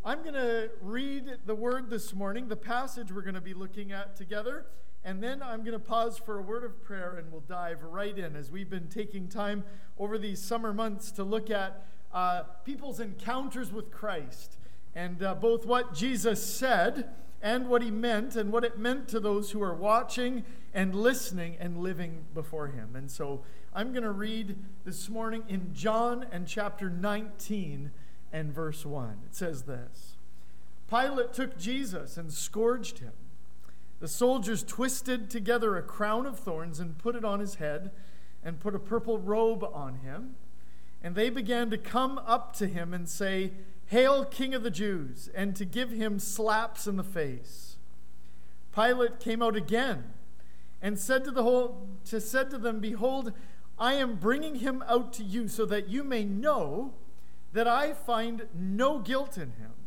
I'm going to read the word this morning, the passage we're going to be looking at together, and then I'm going to pause for a word of prayer and we'll dive right in as we've been taking time over these summer months to look at people's encounters with Christ and both what Jesus said and what he meant and what it meant to those who are watching and listening and living before him. And so I'm going to read this morning in John and chapter 19 and verse 1. It says this: Pilate took Jesus and scourged him. The soldiers twisted together a crown of thorns and put it on his head and put a purple robe on him. And they began to come up to him and say, "Hail, King of the Jews," and to give him slaps in the face. Pilate came out again and said to them, "Behold, I am bringing him out to you so that you may know that I find no guilt in him."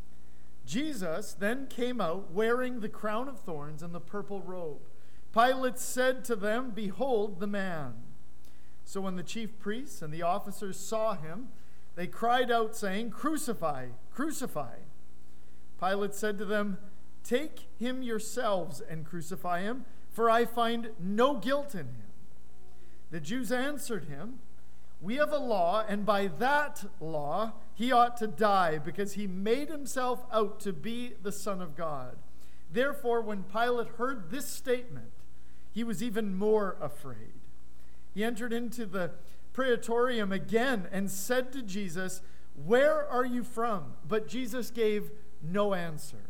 Jesus then came out wearing the crown of thorns and the purple robe. Pilate said to them, "Behold the man." So when the chief priests and the officers saw him, they cried out, saying, "Crucify, crucify." Pilate said to them, "Take him yourselves and crucify him, for I find no guilt in him." The Jews answered him, "We have a law, and by that law he ought to die, because he made himself out to be the Son of God." Therefore, when Pilate heard this statement, he was even more afraid. He entered into the praetorium again and said to Jesus, "Where are you from?" But Jesus gave no answer.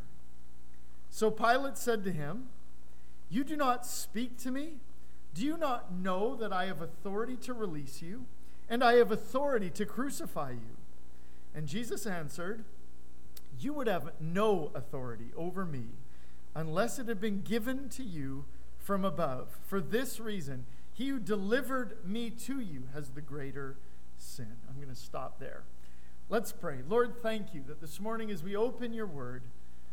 So Pilate said to him, "You do not speak to me? Do you not know that I have authority to release you? And I have authority to crucify you?" And Jesus answered, "You would have no authority over me unless it had been given to you from above. For this reason, he who delivered me to you has the greater sin." I'm going to stop there. Let's pray. Lord, thank you that this morning as we open your word,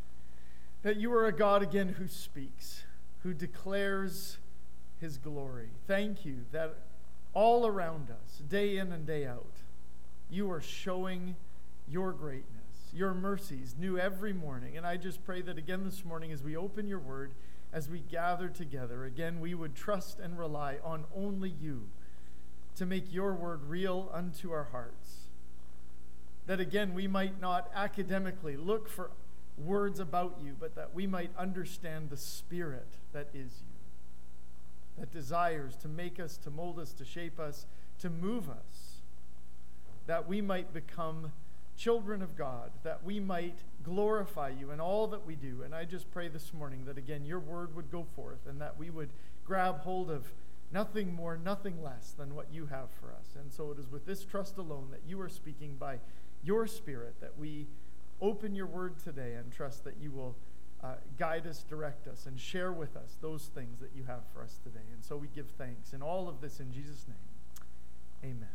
that you are a God again who speaks, who declares his glory. Thank you that all around us, day in and day out, you are showing your greatness, your mercies new every morning. And I just pray that again this morning as we open your word, as we gather together, again we would trust and rely on only you to make your word real unto our hearts. That again we might not academically look for words about you, but that we might understand the Spirit that is you, that desires to make us, to mold us, to shape us, to move us, that we might become children of God, that we might glorify you in all that we do. And I just pray this morning that again your word would go forth and that we would grab hold of nothing more, nothing less than what you have for us. And so it is with this trust alone that you are speaking by your Spirit that we open your word today and trust that you will guide us, direct us, and share with us those things that you have for us today. And so we give thanks in all of this in Jesus' name. Amen.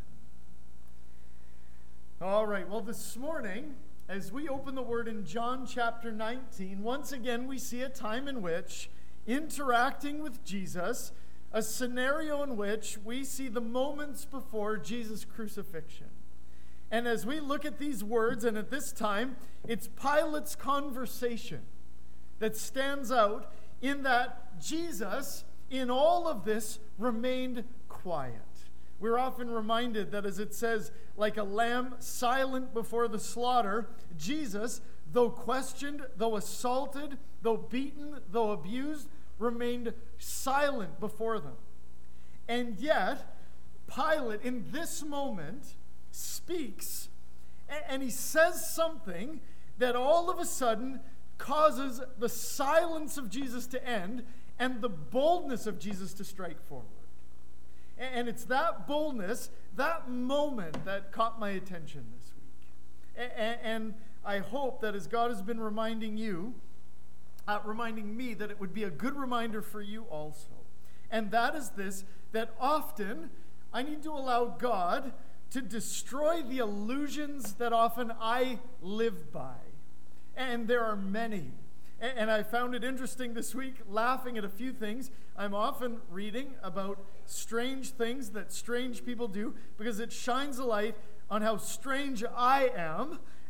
All right, well, this morning, as we open the word in John chapter 19, once again we see a time in which, interacting with Jesus, a scenario in which we see the moments before Jesus' crucifixion. And as we look at these words, and at this time, it's Pilate's conversation that stands out in that Jesus, in all of this, remained quiet. We're often reminded that as it says, like a lamb silent before the slaughter, Jesus, though questioned, though assaulted, though beaten, though abused, remained silent before them. And yet, Pilate, in this moment, speaks, and he says something that all of a sudden causes the silence of Jesus to end and the boldness of Jesus to strike forward. And it's that boldness, that moment that caught my attention this week. And I hope that as God has been reminding you, reminding me, that it would be a good reminder for you also. And that is this, that often I need to allow God to destroy the illusions that often I live by. And there are many. And I found it interesting this week, laughing at a few things. I'm often reading about strange things that strange people do because it shines a light on how strange I am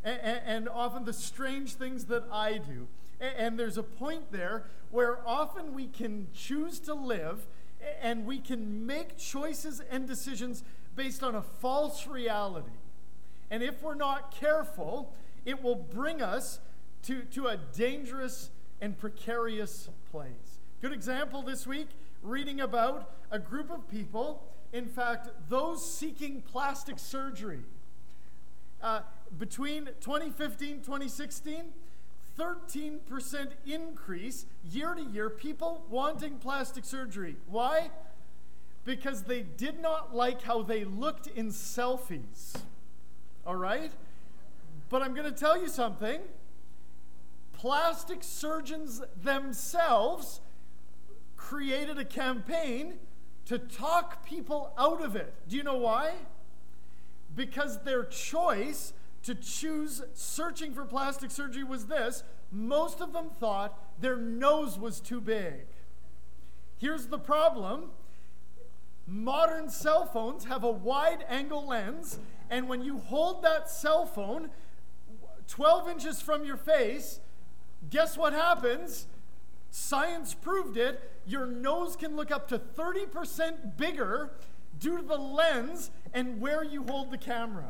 and often the strange things that I do. And there's a point there where often we can choose to live and we can make choices and decisions based on a false reality. And if we're not careful, it will bring us to a dangerous and precarious place. Good example this week, reading about a group of people, in fact, those seeking plastic surgery. Between 2015 2016, 13% increase year to year, people wanting plastic surgery. Why? Because they did not like how they looked in selfies. All right? But I'm going to tell you something. Plastic surgeons themselves created a campaign to talk people out of it. Do you know why? Because their choice to choose searching for plastic surgery was this: most of them thought their nose was too big. Here's the problem. Modern cell phones have a wide-angle lens, and when you hold that cell phone 12 inches from your face, guess what happens? Science proved it. Your nose can look up to 30% bigger due to the lens and where you hold the camera.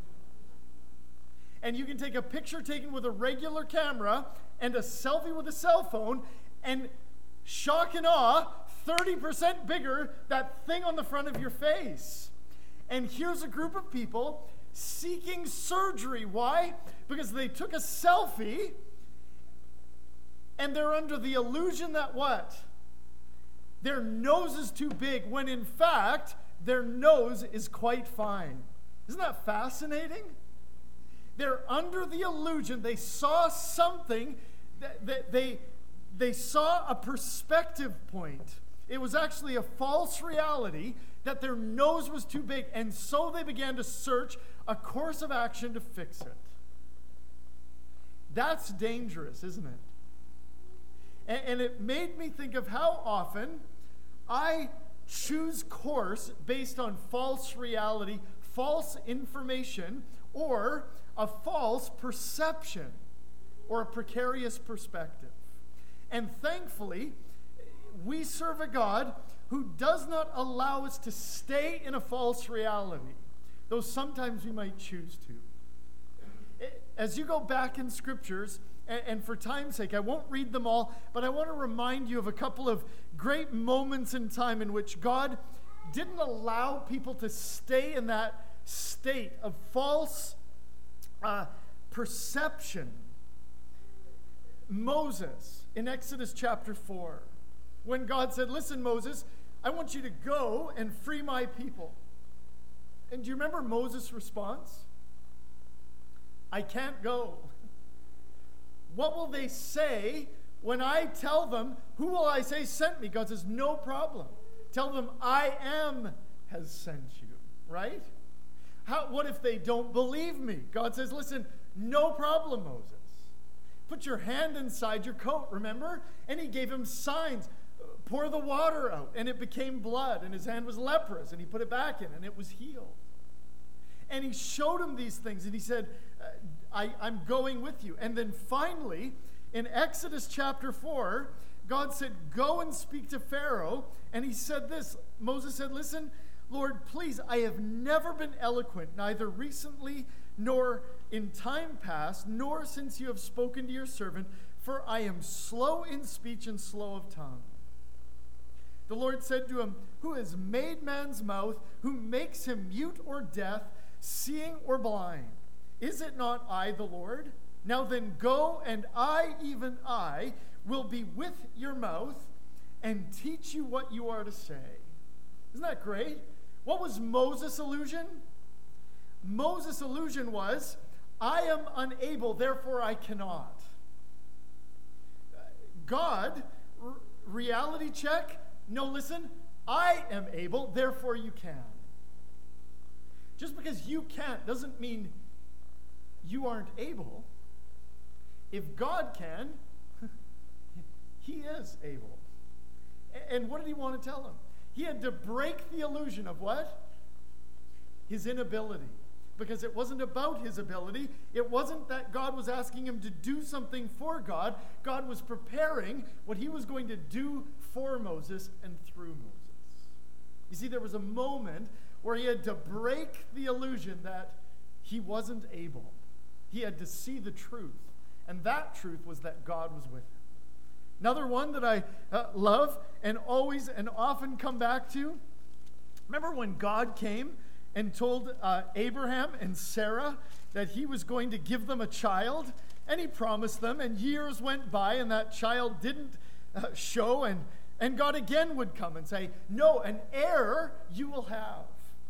And you can take a picture taken with a regular camera and a selfie with a cell phone, and shock and awe, 30% bigger, that thing on the front of your face. And here's a group of people seeking surgery. Why? Because they took a selfie and they're under the illusion that what? Their nose is too big, when in fact, their nose is quite fine. Isn't that fascinating? They're under the illusion. They saw something, they saw a perspective point. It was actually a false reality that their nose was too big, and so they began to search a course of action to fix it. That's dangerous, isn't it? And it made me think of how often I choose course based on false reality, false information, or a false perception, or a precarious perspective. And thankfully, we serve a God who does not allow us to stay in a false reality, though sometimes we might choose to. As you go back in scriptures, and for time's sake, I won't read them all, but I want to remind you of a couple of great moments in time in which God didn't allow people to stay in that state of false perception. Moses, in Exodus chapter 4, when God said, "Listen, Moses, I want you to go and free my people." And do you remember Moses' response? "I can't go. What will they say when I tell them? Who will I say sent me?" God says, "No problem. Tell them I am has sent you," right? What if they don't believe me? God says, "Listen, no problem, Moses. Put your hand inside your coat," remember? And he gave him signs. Pour the water out, and it became blood, and his hand was leprous, and he put it back in, and it was healed. And he showed him these things, and he said, I'm going with you. And then finally, in Exodus chapter 4, God said, "Go and speak to Pharaoh." And he said this, Moses said, "Listen, Lord, please, I have never been eloquent, neither recently nor in time past, nor since you have spoken to your servant, for I am slow in speech and slow of tongue." The Lord said to him, "Who has made man's mouth? Who makes him mute or deaf, seeing or blind? Is it not I, the Lord? Now then go, and I, even I, will be with your mouth and teach you what you are to say." Isn't that great? What was Moses' illusion? Moses' illusion was, I am unable, therefore I cannot. God, reality check. No, listen, I am able, therefore you can. Just because you can't doesn't mean you aren't able. If God can, he is able. And what did he want to tell him? He had to break the illusion of what? His inability. because it wasn't about his ability. It wasn't that God was asking him to do something for God. God was preparing what he was going to do for Moses and through Moses. You see, there was a moment where he had to break the illusion that he wasn't able. He had to see the truth, and that truth was that God was with him. Another one that I love and always and often come back to, remember when God came and told Abraham and Sarah that he was going to give them a child, and he promised them, and years went by and that child didn't show, and God again would come and say, no, an heir you will have.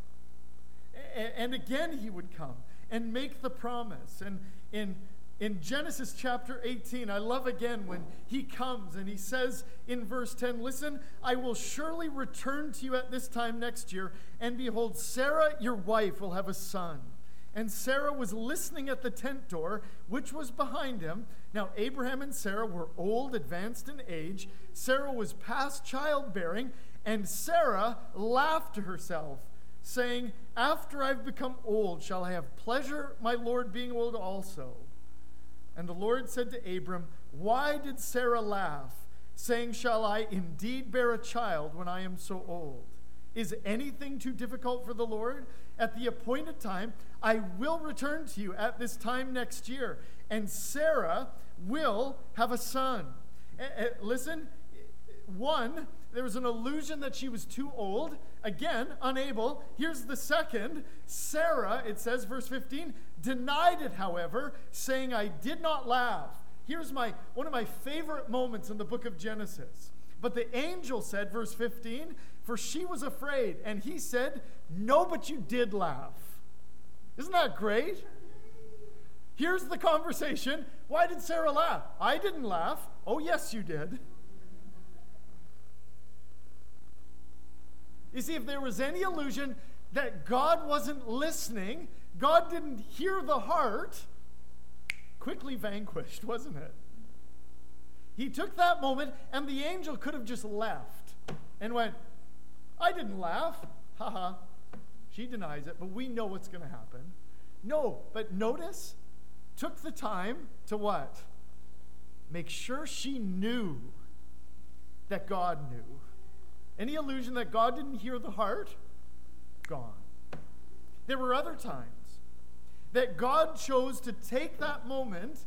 And again he would come and make the promise. And in Genesis chapter 18, I love again when he comes and he says in verse 10, listen, I will surely return to you at this time next year, and behold, Sarah, your wife, will have a son. And Sarah was listening at the tent door, which was behind him. Now Abraham and Sarah were old, advanced in age. Sarah was past childbearing, and Sarah laughed to herself, saying, after I've become old, shall I have pleasure, my Lord being old also? And the Lord said to Abram, why did Sarah laugh, saying, shall I indeed bear a child when I am so old? Is anything too difficult for the Lord? At the appointed time, I will return to you at this time next year, and Sarah will have a son. Listen, one, there was an illusion that she was too old. Again, unable. Here's the second. Sarah, it says, verse 15, denied it, however, saying, I did not laugh. Here's one of my favorite moments in the book of Genesis. But the angel said, verse 15, for she was afraid. And he said, no, but you did laugh. Isn't that great? Here's the conversation. Why did Sarah laugh? I didn't laugh. Oh, yes, you did. You see, if there was any illusion that God wasn't listening, God didn't hear the heart, quickly vanquished, wasn't it? He took that moment, and the angel could have just left and went, I didn't laugh. Haha. She denies it, but we know what's going to happen. No, but notice, took the time to what? Make sure she knew that God knew. Any illusion that God didn't hear the heart, gone. There were other times that God chose to take that moment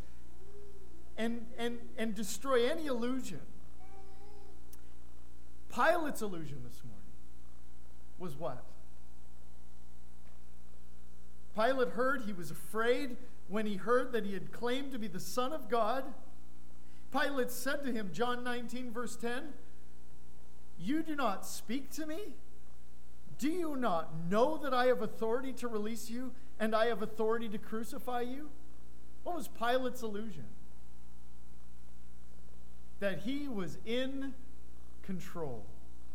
and destroy any illusion. Pilate's illusion this morning was what? Pilate heard, he was afraid when he heard that he had claimed to be the Son of God. Pilate said to him, John 19, verse 10, you do not speak to me? Do you not know that I have authority to release you and I have authority to crucify you? What was Pilate's illusion? That he was in control.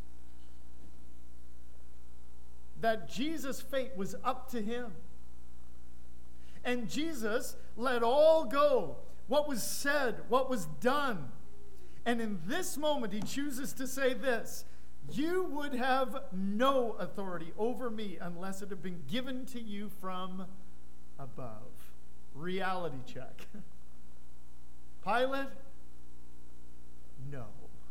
That Jesus' fate was up to him. And Jesus let all go. What was said, what was done. And in this moment, he chooses to say this, you would have no authority over me unless it had been given to you from above. Reality check. Pilate, no.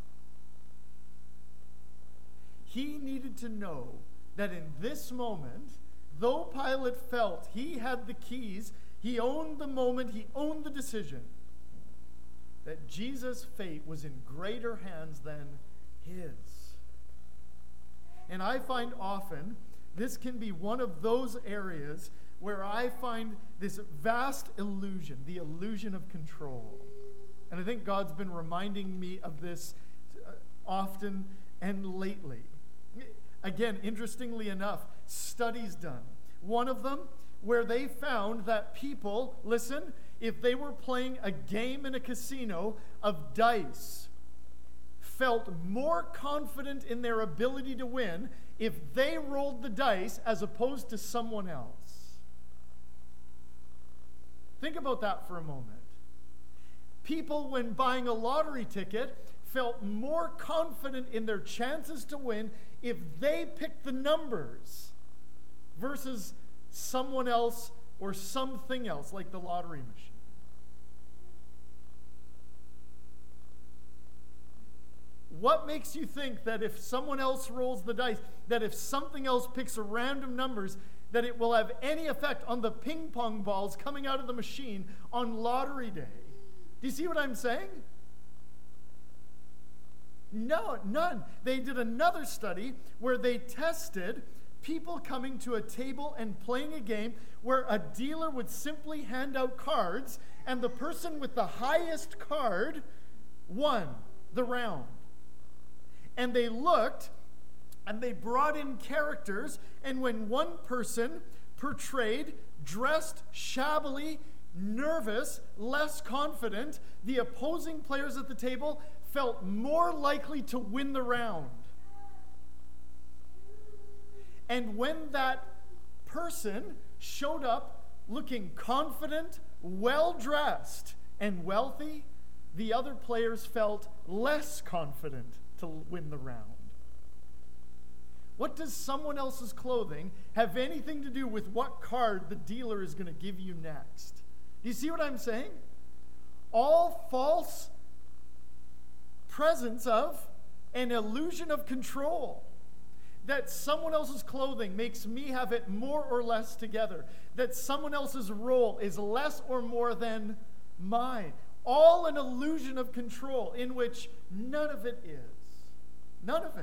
He needed to know that in this moment, though Pilate felt he had the keys, he owned the moment, he owned the decision, that Jesus' fate was in greater hands than his. And I find often this can be one of those areas where I find this vast illusion, the illusion of control. And I think God's been reminding me of this often and lately. Again, interestingly enough, studies done. One of them where they found that people, listen, if they were playing a game in a casino of dice, felt more confident in their ability to win if they rolled the dice as opposed to someone else. Think about that for a moment. People, when buying a lottery ticket, felt more confident in their chances to win if they picked the numbers versus someone else or something else, like the lottery machine. What makes you think that if someone else rolls the dice, that if something else picks a random numbers, that it will have any effect on the ping pong balls coming out of the machine on lottery day? Do you see what I'm saying? No, none. They did another study where they tested people coming to a table and playing a game where a dealer would simply hand out cards, and the person with the highest card won the round. And they looked, and they brought in characters, and when one person portrayed, dressed shabbily, nervous, less confident, the opposing players at the table felt more likely to win the round. And when that person showed up looking confident, well-dressed, and wealthy, the other players felt less confident to win the round. What does someone else's clothing have anything to do with what card the dealer is going to give you next? Do you see what I'm saying? All false presence of an illusion of control. That someone else's clothing makes me have it more or less together. That someone else's role is less or more than mine. All an illusion of control in which none of it is. None of it.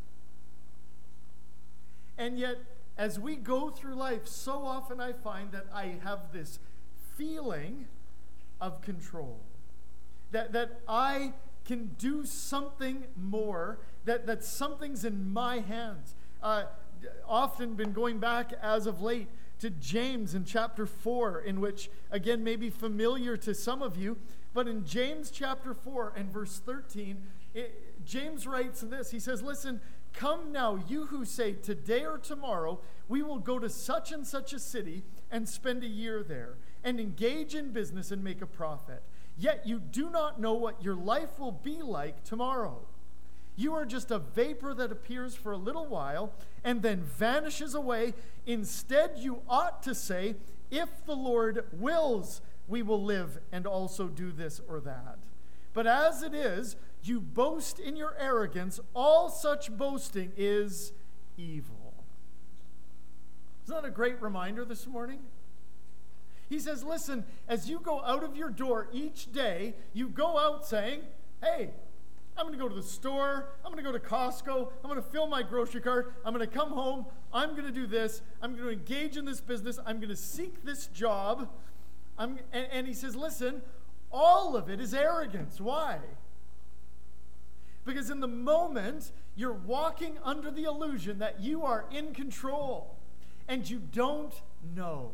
And yet, as we go through life, so often I find that I have this feeling of control. That I can do something more, that something's in my hands. Often been going back as of late to James in chapter 4, in which, again, may be familiar to some of you, but in James chapter 4 and verse 13, James writes this. He says, listen, come now, you who say, today or tomorrow, we will go to such and such a city and spend a year there, and engage in business and make a profit. Yet you do not know what your life will be like tomorrow. You are just a vapor that appears for a little while and then vanishes away. Instead, you ought to say, if the Lord wills, we will live and also do this or that. But as it is, you boast in your arrogance. All such boasting is evil. Isn't that a great reminder this morning? He says, listen, as you go out of your door each day, you go out saying, hey, I'm going to go to the store, I'm going to go to Costco, I'm going to fill my grocery cart, I'm going to come home, I'm going to do this, I'm going to engage in this business, I'm going to seek this job. And he says, listen, all of it is arrogance. Why? Because in the moment, you're walking under the illusion that you are in control, and you don't know.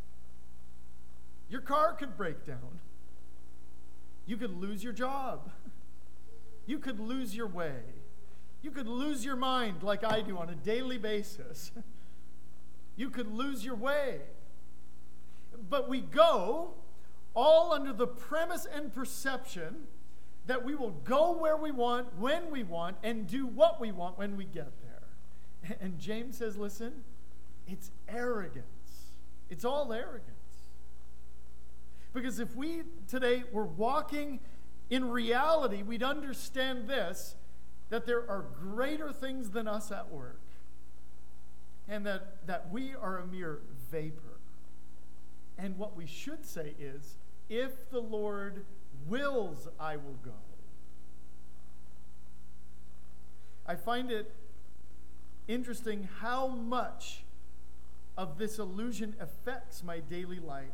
Your car could break down. You could lose your job. You could lose your way. You could lose your mind like I do on a daily basis. You could lose your way. But we go all under the premise and perception that we will go where we want, when we want, and do what we want when we get there. And James says, listen, it's arrogance. It's all arrogance. Because if we today were walking in reality, we'd understand this, that there are greater things than us at work, and that we are a mere vapor. And what we should say is, if the Lord wills, I will go. I find it interesting how much of this illusion affects my daily life.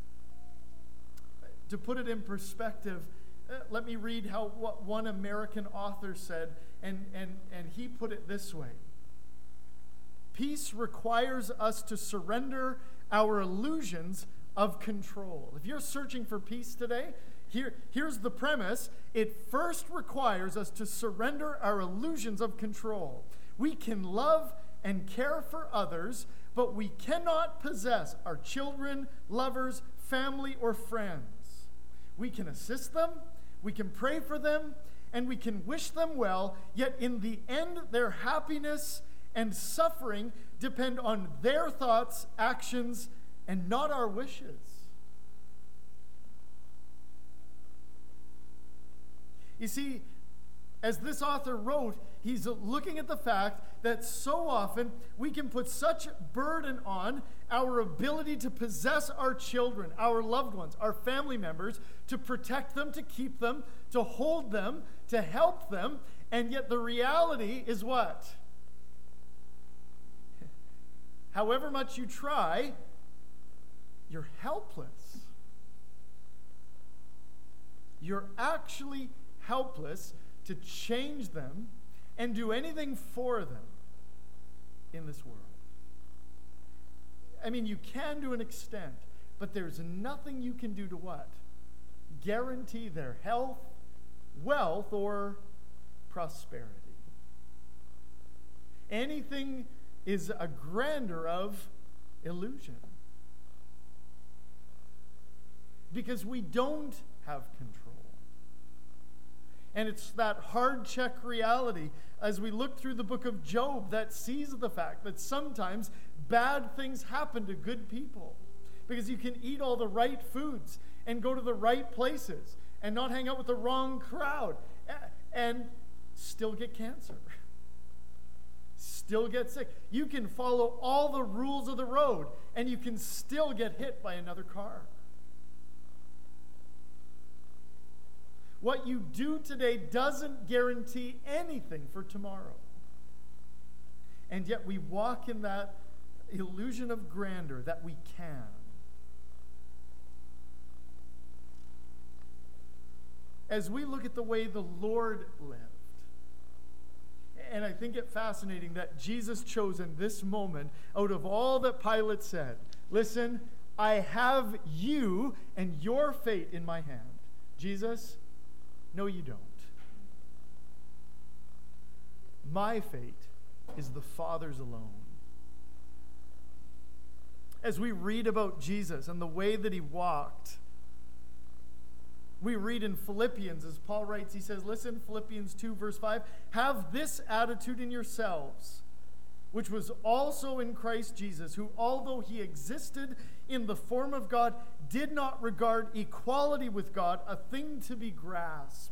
To put it in perspective, let me read what one American author said, and he put it this way. Peace requires us to surrender our illusions of control. If you're searching for peace today, here's the premise. It first requires us to surrender our illusions of control. We can love and care for others, but we cannot possess our children, lovers, family, or friends. We can assist them, we can pray for them, and we can wish them well, yet in the end, their happiness and suffering depend on their thoughts, actions, and not our wishes. You see, as this author wrote, he's looking at the fact that so often we can put such burden on our ability to possess our children, our loved ones, our family members, to protect them, to keep them, to hold them, to help them, and yet the reality is what? However much you try, you're helpless. You're actually helpless to change them and do anything for them in this world. I mean, you can to an extent, but there's nothing you can do to what? Guarantee their health, wealth, or prosperity. Anything is a grandeur of illusion. Because we don't have control. And it's that hard check reality as we look through the book of Job that sees the fact that sometimes bad things happen to good people. Because you can eat all the right foods and go to the right places and not hang out with the wrong crowd and still get cancer. Still get sick. You can follow all the rules of the road and you can still get hit by another car. What you do today doesn't guarantee anything for tomorrow. And yet we walk in that illusion of grandeur that we can. As we look at the way the Lord lived, and I think it fascinating that Jesus chose in this moment, out of all that Pilate said, listen, I have you and your fate in my hand. Jesus, no, you don't. My fate is the Father's alone. As we read about Jesus and the way that he walked, we read in Philippians, as Paul writes, he says, listen, Philippians 2, verse 5, have this attitude in yourselves, which was also in Christ Jesus, who, although he existed in the form of God, did not regard equality with God a thing to be grasped.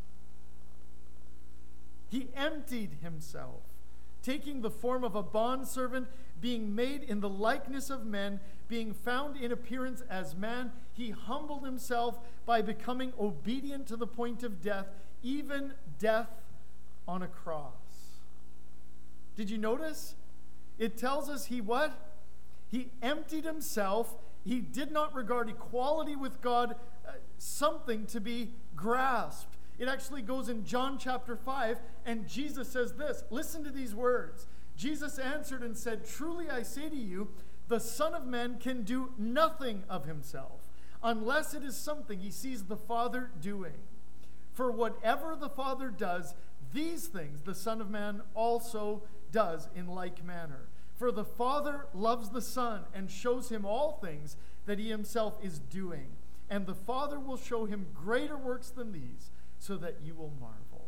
He emptied himself, taking the form of a bondservant, being made in the likeness of men, being found in appearance as man, he humbled himself by becoming obedient to the point of death, even death on a cross. Did you notice? It tells us he what? He emptied himself. He did not regard equality with God something to be grasped. It actually goes in John chapter 5, and Jesus says this. Listen to these words. Jesus answered and said, truly I say to you, the Son of Man can do nothing of himself, unless it is something he sees the Father doing. For whatever the Father does, these things the Son of Man also does in like manner. For the Father loves the Son and shows him all things that he himself is doing. And the Father will show him greater works than these, so that you will marvel.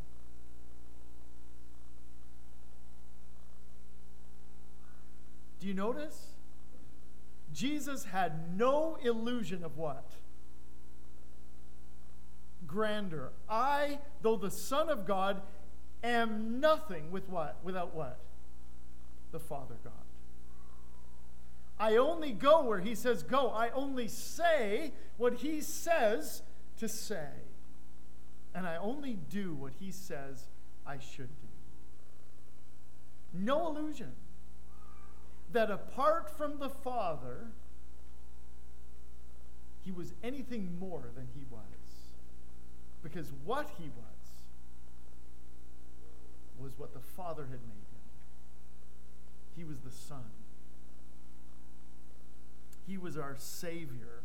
Do you notice? Jesus had no illusion of what? Grandeur. I, though the Son of God, am nothing with what? Without what? The Father God. I only go where he says go. I only say what he says to say. And I only do what he says I should do. No illusion that apart from the Father, he was anything more than he was. Because what he was what the Father had made him. He was the Son. He was our Savior.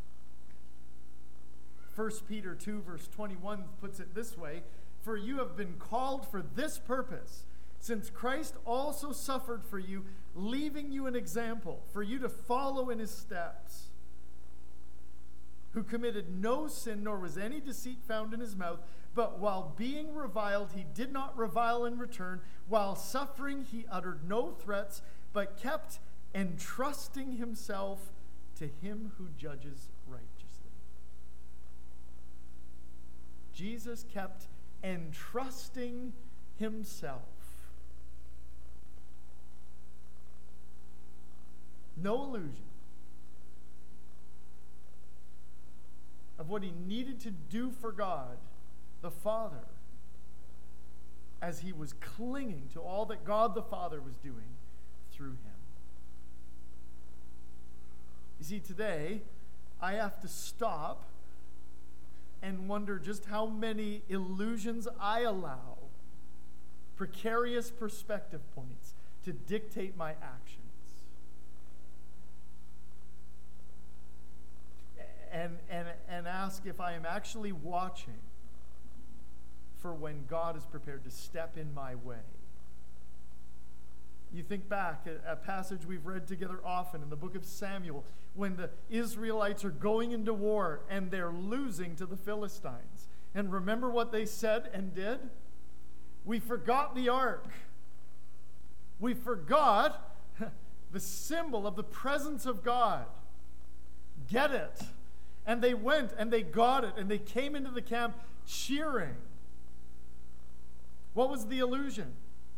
1 Peter 2, verse 21 puts it this way, for you have been called for this purpose, since Christ also suffered for you, leaving you an example, for you to follow in his steps, who committed no sin, nor was any deceit found in his mouth. But while being reviled, he did not revile in return. While suffering, he uttered no threats, but kept entrusting himself to him who judges righteously. Jesus kept entrusting himself. No illusion of what he needed to do for God, the Father, as he was clinging to all that God the Father was doing through him. You see, today, I have to stop and wonder just how many illusions I allow, precarious perspective points, to dictate my actions. And ask if I am actually watching for when God is prepared to step in my way. You think back at a passage we've read together often in the book of Samuel, when the Israelites are going into war and they're losing to the Philistines. And remember what they said and did? We forgot the ark. We forgot the symbol of the presence of God. Get it? And they went and they got it and they came into the camp cheering. What was the illusion?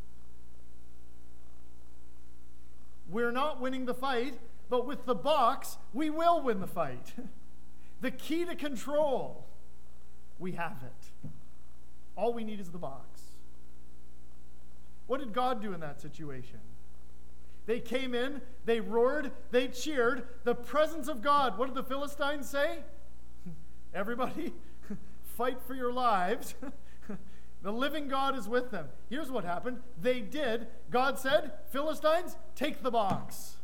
We're not winning the fight, but with the box, we will win the fight. The key to control, we have it. All we need is the box. What did God do in that situation? They came in, they roared, they cheered. The presence of God. What did the Philistines say? Everybody, fight for your lives. The living God is with them. Here's what happened. They did. God said, Philistines, take the box.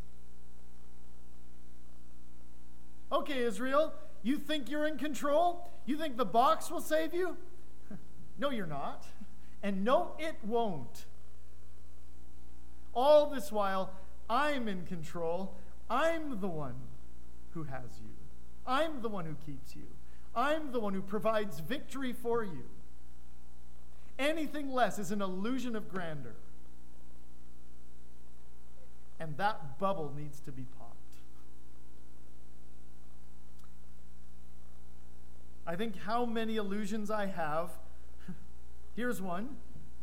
Okay, Israel, you think you're in control? You think the box will save you? No, you're not. And no, it won't. All this while, I'm in control. I'm the one who has you. I'm the one who keeps you. I'm the one who provides victory for you. Anything less is an illusion of grandeur. And that bubble needs to be popped. I think how many illusions I have. Here's one.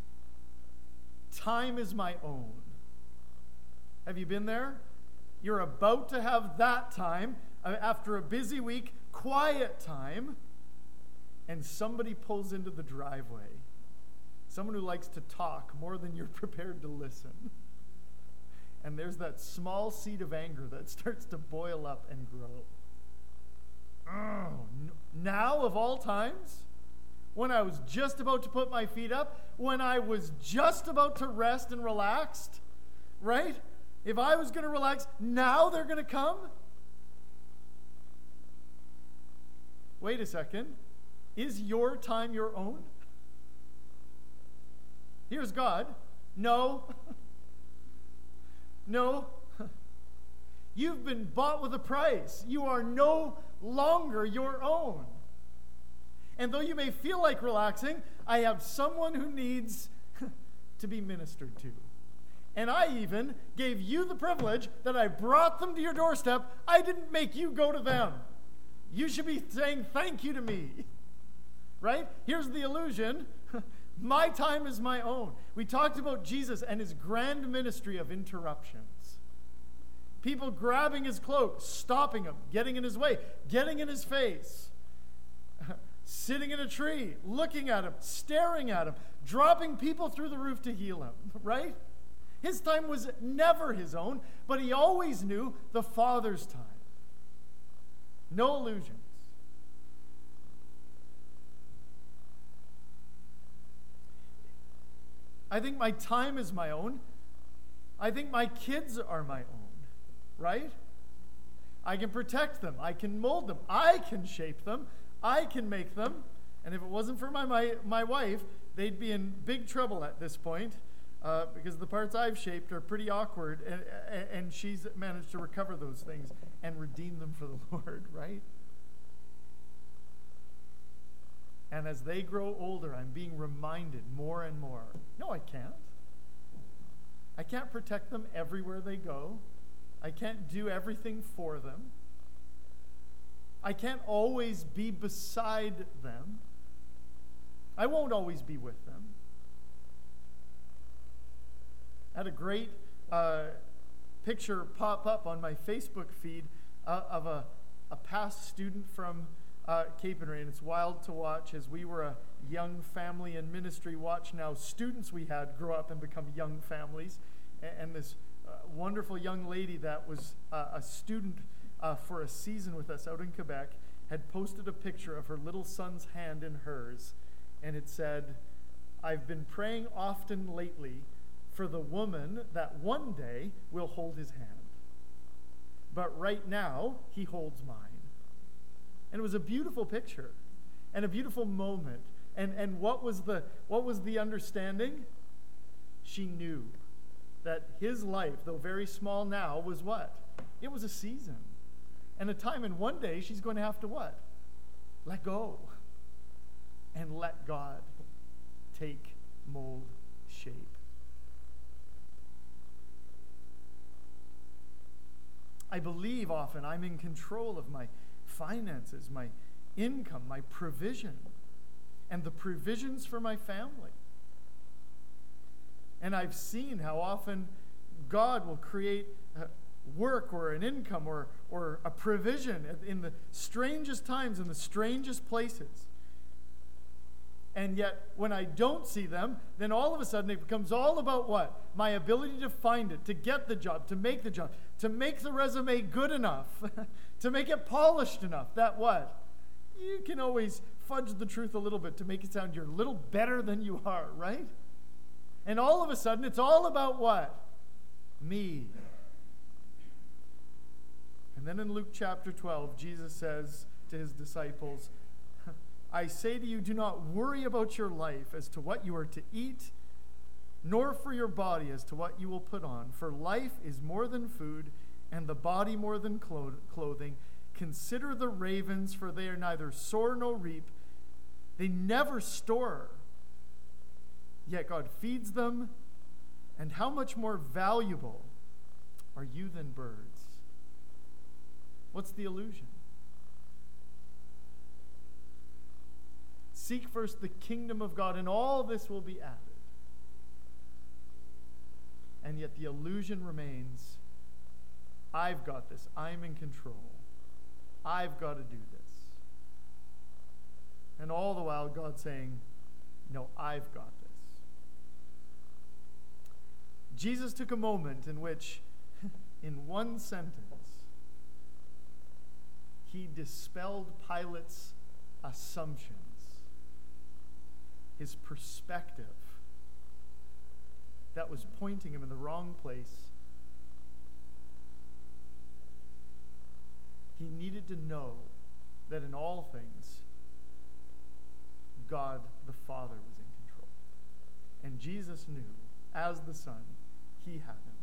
Time is my own. Have you been there? You're about to have that time, after a busy week, quiet time, and somebody pulls into the driveway. Someone who likes to talk more than you're prepared to listen. And there's that small seed of anger that starts to boil up and grow. Oh, now of all times, when I was just about to put my feet up, when I was just about to rest and relaxed, right? If I was going to relax, now they're going to come? Wait a second. Is your time your own? Here's God. No. No. You've been bought with a price. You are no longer your own. And though you may feel like relaxing, I have someone who needs to be ministered to. And I even gave you the privilege that I brought them to your doorstep. I didn't make you go to them. You should be saying thank you to me. Right? Here's the illusion. My time is my own. We talked about Jesus and his grand ministry of interruptions. People grabbing his cloak, stopping him, getting in his way, getting in his face, sitting in a tree, looking at him, staring at him, dropping people through the roof to heal him, right? His time was never his own, but he always knew the Father's time. No illusions. I think my time is my own. I think my kids are my own, right? I can protect them. I can mold them. I can shape them. I can make them. And if it wasn't for my wife, they'd be in big trouble at this point because the parts I've shaped are pretty awkward, and she's managed to recover those things and redeem them for the Lord, right? And as they grow older, I'm being reminded more and more, no, I can't. I can't protect them everywhere they go. I can't do everything for them. I can't always be beside them. I won't always be with them. I had a great picture pop up on my Facebook feed of a past student from Cape and Ray, and it's wild to watch as we were a young family in ministry. Watch now students we had grow up and become young families. And this wonderful young lady that was a student for a season with us out in Quebec had posted a picture of her little son's hand in hers, and it said, "I've been praying often lately for the woman that one day will hold his hand. But right now, he holds mine." And it was a beautiful picture and a beautiful moment. And what was the understanding? She knew that his life, though very small now, was what? It was a season and a time. And one day she's going to have to what? Let go and let God take mold, shape. I believe often I'm in control of my finances, my income, my provision, and the provisions for my family. And I've seen how often God will create work or an income or a provision in the strangest times, in the strangest places. And yet, when I don't see them, then all of a sudden it becomes all about what? My ability to find it, to get the job, to make the job, to make the resume good enough, to make it polished enough. That what? You can always fudge the truth a little bit to make it sound you're a little better than you are, right? And all of a sudden, it's all about what? Me. And then in Luke chapter 12, Jesus says to his disciples, "I say to you, do not worry about your life as to what you are to eat, nor for your body as to what you will put on. For life is more than food, and the body more than clothing. Consider the ravens, for they are neither sow nor reap. They never store. Yet God feeds them. And how much more valuable are you than birds?" What's the illusion? Seek first the kingdom of God, and all this will be added. And yet the illusion remains, I've got this. I'm in control. I've got to do this. And all the while, God saying, no, I've got this. Jesus took a moment in which, in one sentence, he dispelled Pilate's assumptions, his perspective that was pointing him in the wrong place. He needed to know that in all things, God the Father was in control. And Jesus knew, as the Son, he had him.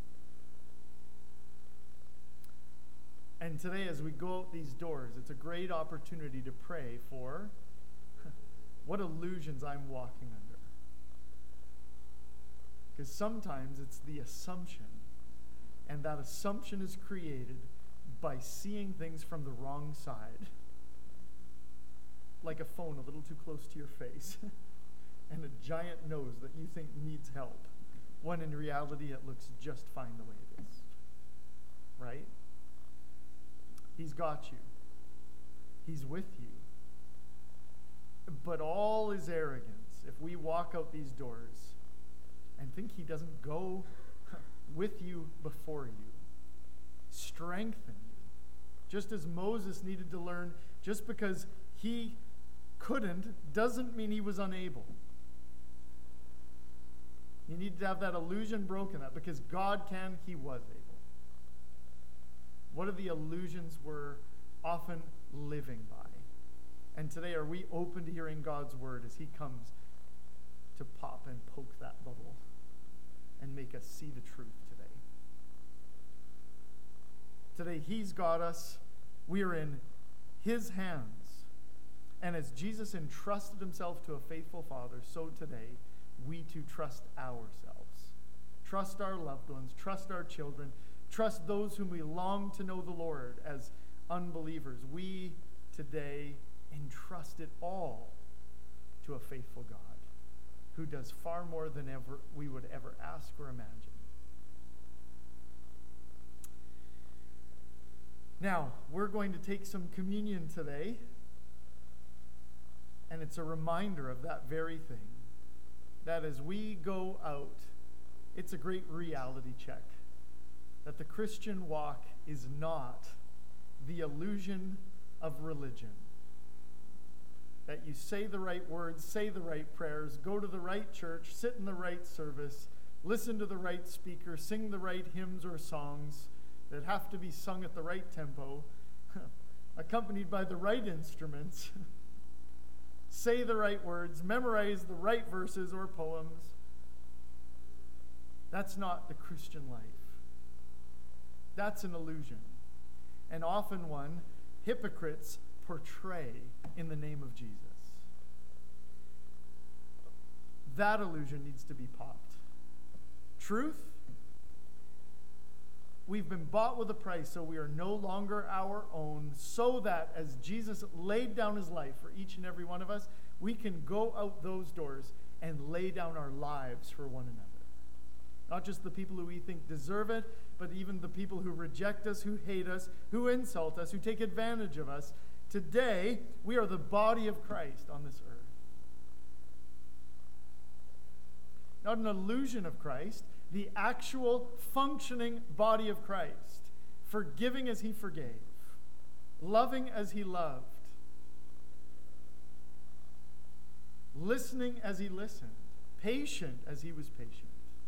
And today, as we go out these doors, it's a great opportunity to pray for what illusions I'm walking under. Because sometimes it's the assumption, and that assumption is created by seeing things from the wrong side. Like a phone a little too close to your face, and a giant nose that you think needs help, when in reality it looks just fine the way it is. Right? He's got you. He's with you. But all is arrogance if we walk out these doors and think he doesn't go with you before you, strengthen you. Just as Moses needed to learn, just because he couldn't doesn't mean he was unable. You need to have that illusion broken, that because God can, he was able. What are the illusions we're often living by? And today, are we open to hearing God's word as he comes to pop and poke that bubble and make us see the truth today? Today, he's got us. We are in his hands. And as Jesus entrusted himself to a faithful Father, so today we too trust ourselves. Trust our loved ones, trust our children, trust those whom we long to know the Lord as unbelievers. We today entrust it all to a faithful God who does far more than ever we would ever ask or imagine. Now, we're going to take some communion today, and it's a reminder of that very thing, that as we go out, it's a great reality check, that the Christian walk is not the illusion of religion. That you say the right words, say the right prayers, go to the right church, sit in the right service, listen to the right speaker, sing the right hymns or songs that have to be sung at the right tempo, accompanied by the right instruments, say the right words, memorize the right verses or poems. That's not the Christian life. That's an illusion, and often one hypocrites portray in the name of Jesus. That illusion needs to be popped. Truth, we've been bought with a price, so we are no longer our own, so that as Jesus laid down his life for each and every one of us, we can go out those doors and lay down our lives for one another. Not just the people who we think deserve it, but even the people who reject us, who hate us, who insult us, who take advantage of us. Today, we are the body of Christ on this earth. Not an illusion of Christ, the actual functioning body of Christ, forgiving as he forgave, loving as he loved, listening as he listened, patient as he was patient,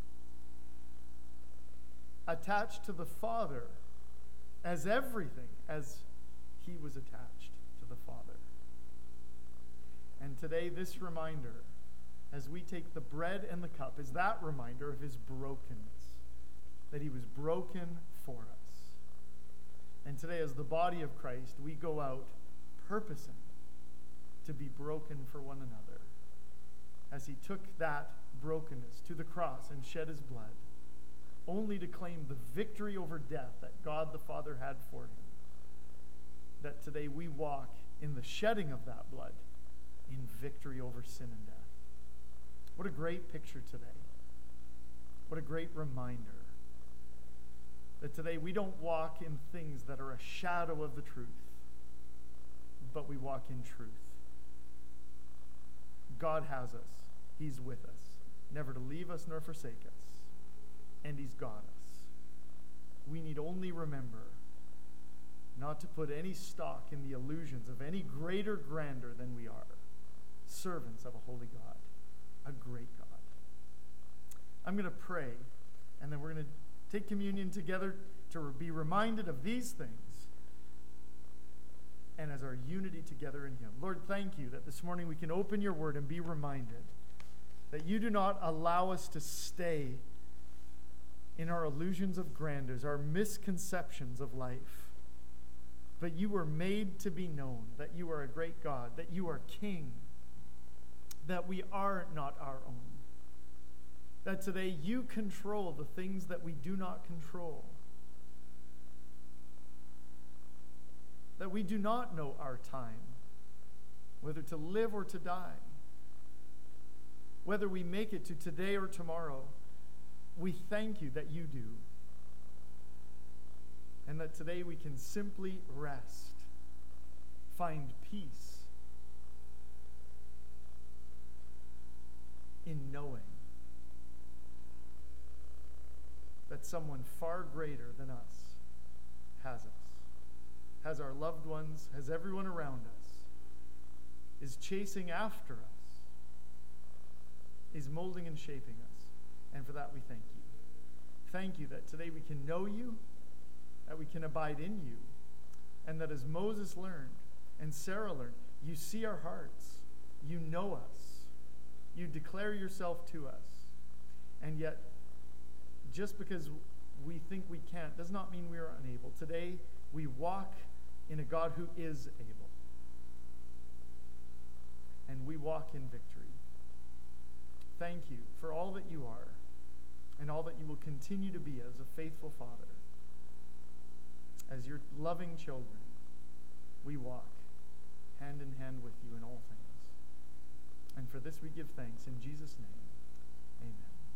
attached to the Father as everything as he was attached to the Father. And today, this reminder, as we take the bread and the cup, is that reminder of his brokenness, that he was broken for us. And today, as the body of Christ, we go out purposing to be broken for one another, as he took that brokenness to the cross and shed his blood, only to claim the victory over death that God the Father had for him. That today we walk in the shedding of that blood in victory over sin and death. What a great picture today. What a great reminder that today we don't walk in things that are a shadow of the truth, but we walk in truth. God has us. He's with us, never to leave us nor forsake us. And he's got us. We need only remember not to put any stock in the illusions of any greater grandeur than we are, servants of a holy God, a great God. I'm going to pray, and then we're going to take communion together to be reminded of these things and as our unity together in him. Lord, thank you that this morning we can open your word and be reminded that you do not allow us to stay in our illusions of grandeurs, our misconceptions of life. But you were made to be known, that you are a great God, that you are King, that we are not our own, that today you control the things that we do not control, that we do not know our time, whether to live or to die, whether we make it to today or tomorrow. We thank you that you do. And that today we can simply rest, find peace in knowing that someone far greater than us has us, has our loved ones, has everyone around us, is chasing after us, is molding and shaping us. And for that we thank you. Thank you that today we can know you, that we can abide in you, and that as Moses learned and Sarah learned, you see our hearts, you know us, you declare yourself to us. And yet, just because we think we can't does not mean we are unable. Today, we walk in a God who is able. and we walk in victory. Thank you for all that you are and all that you will continue to be as a faithful Father. As your loving children, we walk hand in hand with you in all things. And for this we give thanks in Jesus' name.